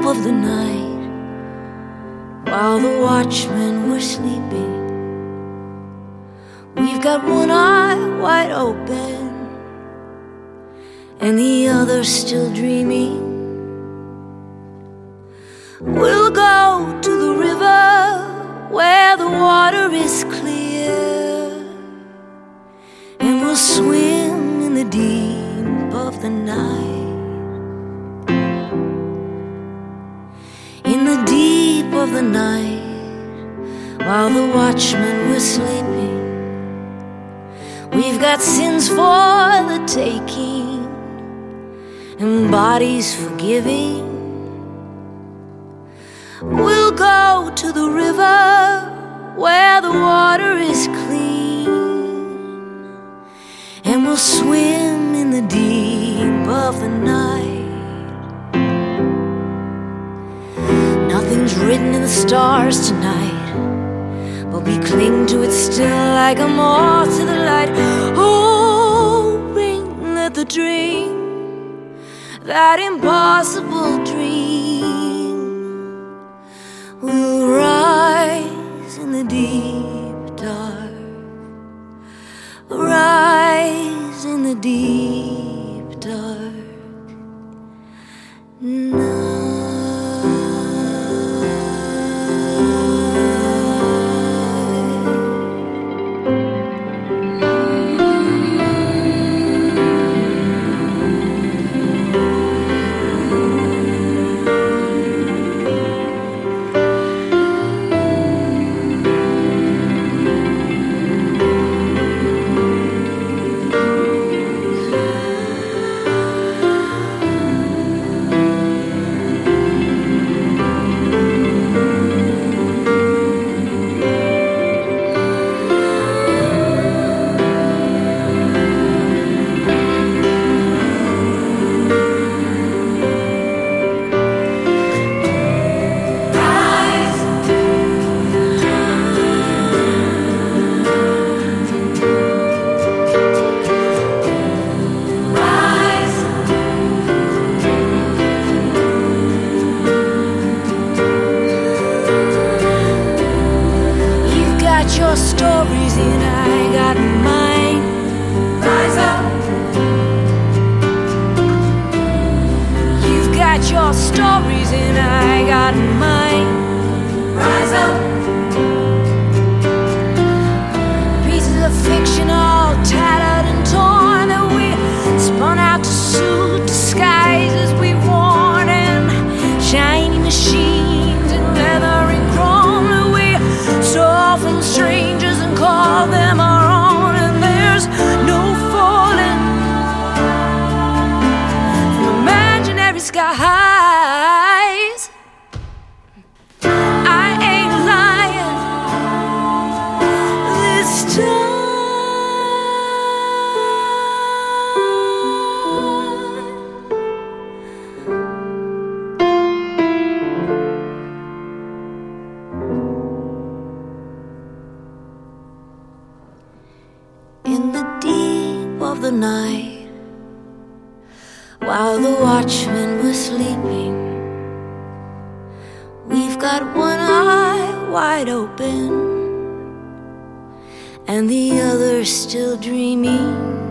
of the night, while the watchmen were sleeping, we've got one eye wide open and the other still dreaming. We'll go to the river where the water is clear, and we'll swim in the deep of the night. In the deep of the night, while the watchmen were sleeping, we've got sins for the taking and bodies forgiving. We'll go to the river where the water is clean, and we'll swim in the deep of the night. Nothing's written in the stars tonight, but we cling to it still like a moth to the light, hoping that the dream, that impossible dream, will rise in the deep dark, rise in the deep dark night. Your stories and I got mine. Rise up. You've got your stories and I got mine. Rise up. Pieces of fiction all tattered and torn that we spun out to suit disguises we've worn, and shiny machines and leather and chrome that we stole from strangers and call them our own. And there's no falling from imaginary skies. I ain't lying this time. In the deep of the night, while the watchmen were sleeping, we've got one eye wide open and the other still dreaming.